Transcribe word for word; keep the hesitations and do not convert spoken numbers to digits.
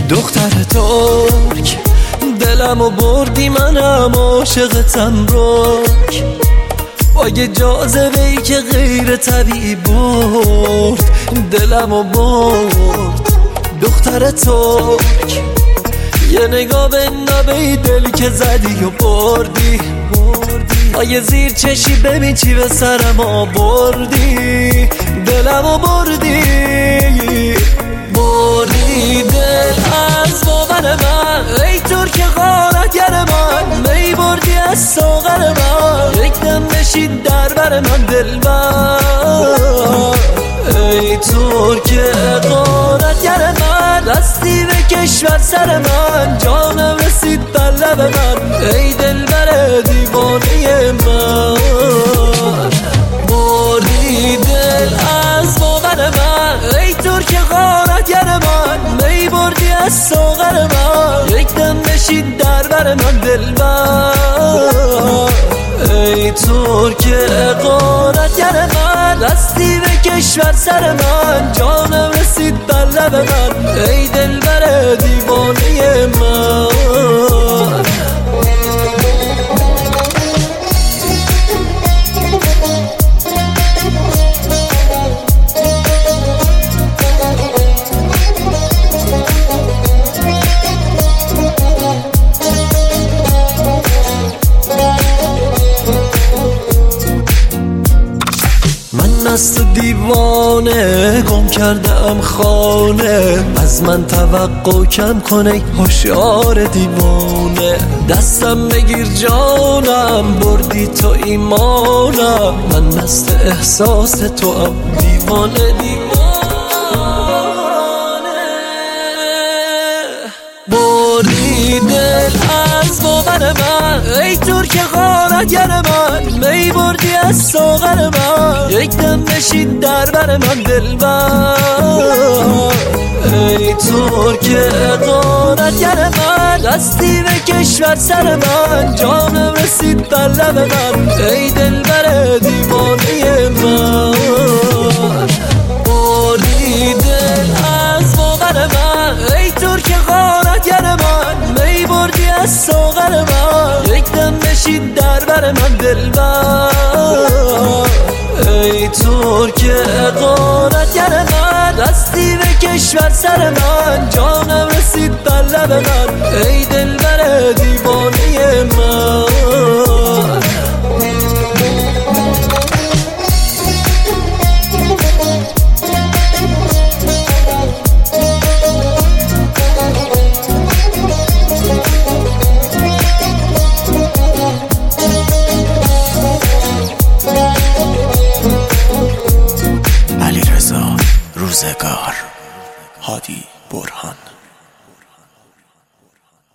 دختر ترک دلمو بردی، منم عاشقتم رک، با یه جاذبه‌ای که غیر طبیعی برد دلمو برد. دختر ترک یه نگاه به نبی دل که زدی و بردی، با یه زیر چشی ببین چی به سرم آوردی، دلمو بردی بردی دل از باور من، ای ترک غارتگر من، می بردی از ساغر من، یک دم نشین در بر من دلبر. ای ترک غارتگر من، دستی به کشور سر من، جانم رسید بر لب من، ای دلبر دیوانه من. بردی دل از باور من، ای ترک غارتگر من، می بردی از ساغر من، یک دم نشین در بر من دلبر. ای ترک غارتگر من، دستی به کشور سر من، جانم رسید بر لب من، ای دلبر دیوانه من. از تو دیوانه گم کردم خانه، از من توقع کم کنه هوشیار دیوانه. دستم بگیر جانم، بردی تو ایمانم، من مست احساس تو ام دیوانه دیوانه. بردی دل از باور من، ای ترک غارتگر من، می بردی از ساغر من، یک دم نشین در بر من دلبر. ای ترک غارتگر من، دستی به کشور سر من، جانم رسید بر لب من، ای دلبر دیوانه من. بردی دل از باور من، ای ترک غارتگر من، می بردی از ساغر من، یک دم نشین در بر من دلبر. ای ترک غارتگر من، دستی به کشور سر من، جانم رسید بر لب من، ای دلبر دیوانه من. روزگار، هادی برهان.